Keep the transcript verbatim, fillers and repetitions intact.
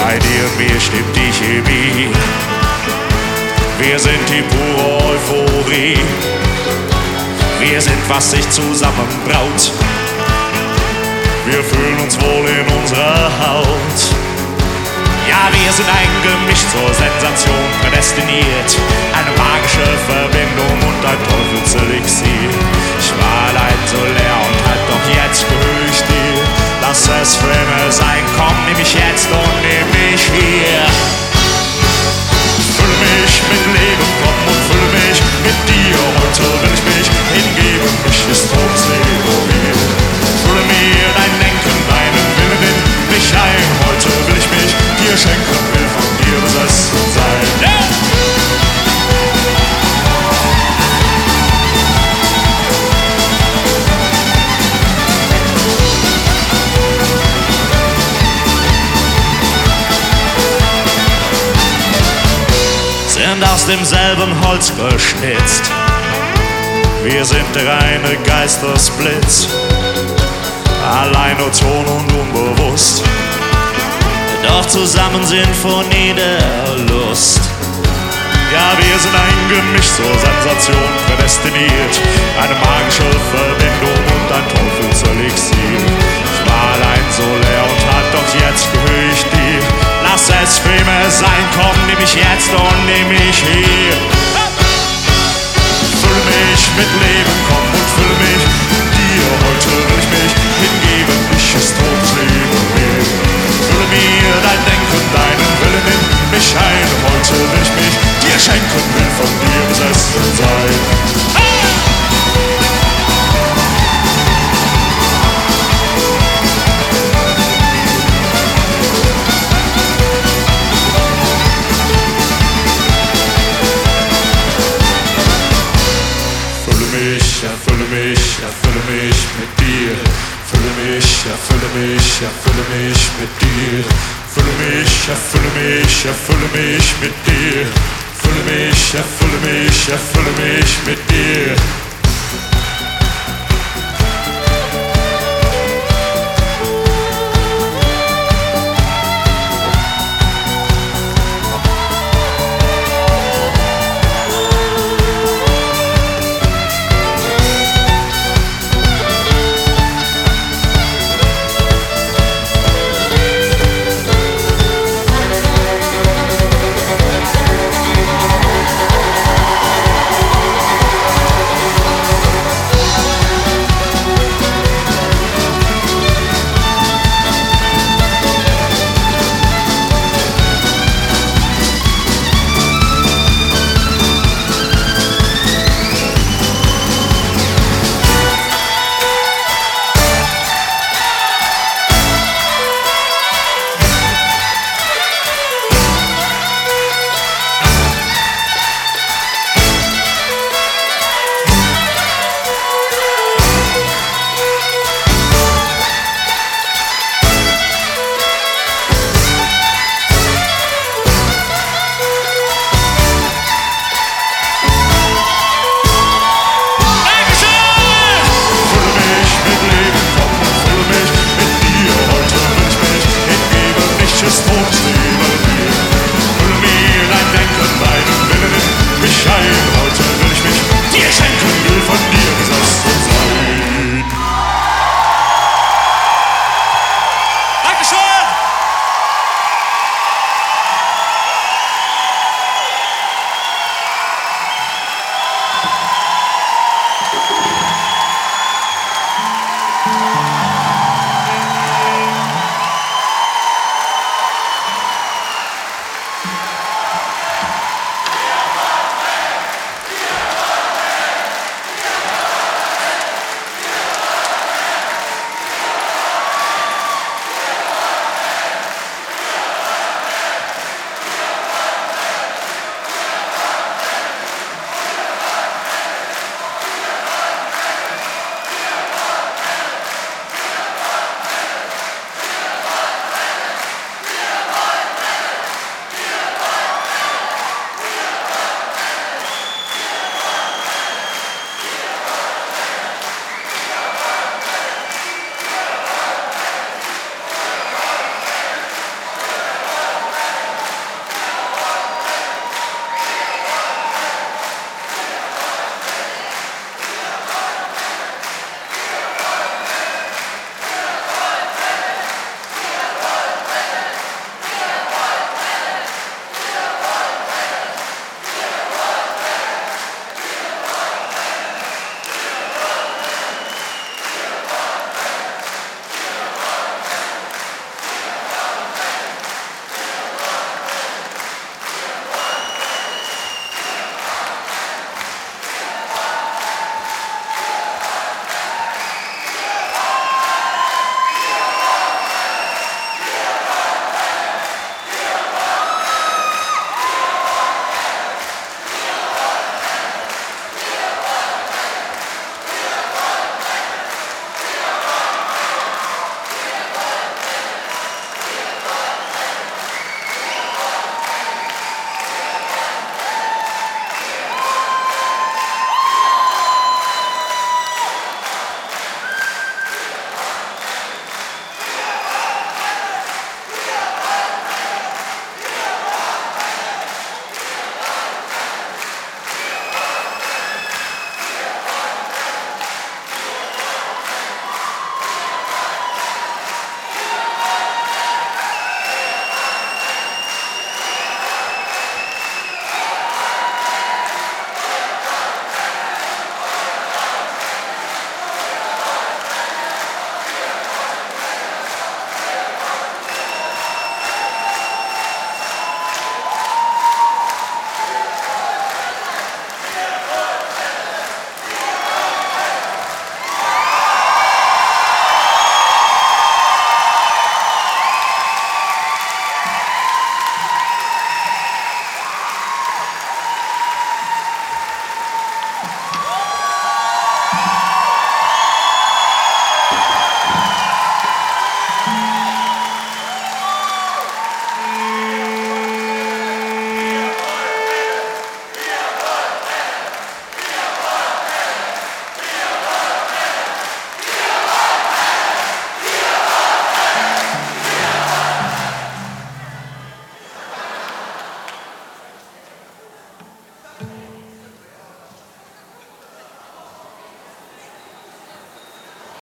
Bei dir und mir stimmt die Chemie. Wir sind die pure Euphorie. Wir sind, was sich zusammenbraut. Wir fühlen uns wohl in unserer Haut. Ja, wir sind ein Gemisch zur Sensation prädestiniert. Eine magische Verbindung und ein Teufelselixier. Ich war allein so leer und halt doch jetzt gehöre ich dir. Lass es für immer sein, komm, nimm mich jetzt und nimm mich hier. Fülle mich mit Leben, komm und fülle mich mit dir. Heute will ich mich hingeben, mich ist Todesleben mir. Fülle mir dein Denken, deinen Willen in mich ein. Heute will ich mich dir schenken, will von dir besessen sein. Yeah! Sind aus demselben Holz geschnitzt. Wir sind der reine Geistesblitz, allein nur Ton und unbewusst, doch zusammen Sinfonie der Lust. Ja, wir sind ein Gemisch zur Sensation prädestiniert, eine magische Verbindung und ein Teufelselixier. Ich war allein so leer und halt doch jetzt gehöre ich dir. Lass es für immer sein, komm, nimm mich jetzt und nimm mich hier. Fülle mich mit Leben, komm und fülle mich mit dir. Heute will ich mich hingeben, ich ist Todesleben mir. Fülle mir dein Denken, deinen Willen in mich ein. Heute will ich mich dir schenken, will von dir besessen sein. Erfülle mich, erfülle mich mit dir. Fülle mich, erfülle mich, erfülle mich mit dir. Fülle mich, erfülle mich, erfülle mich mit dir. Fülle mich, erfülle mich, erfülle mich mit dir. Just hold